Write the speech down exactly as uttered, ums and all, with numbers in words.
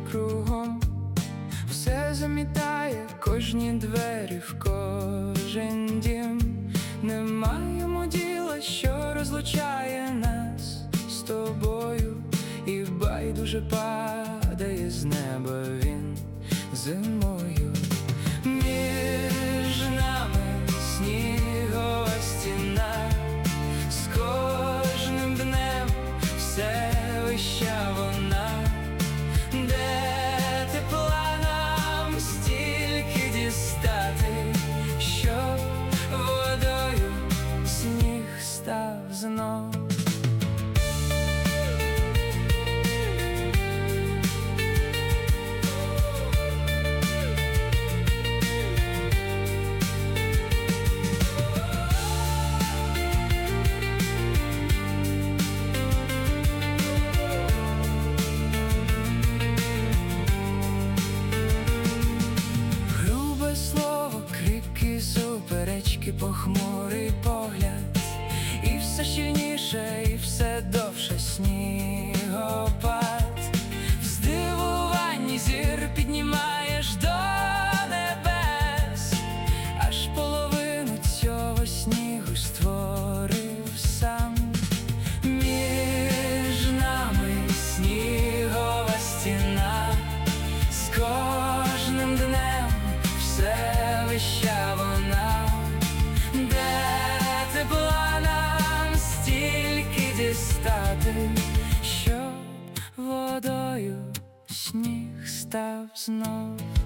кругом, все замітає, кожні двері в кожен дім. Не маємо діла, що розлучає нас з тобою, і байдуже падає з неба він зимою. Між нами снігова стіна, з кожним днем все вища вона, де тепла нам стільки дістати, щоб водою сніг став знов. Суперечки, похмурий погляд, і все щільніше, і все довше снігопад. В здивуванні зір піднімаєш до небес, аж половину цього снігу створив сам. Між нами снігова стіна, з кожним днем все вища вона, де тепла нам стільки дістати, щоб водою сніг став знов.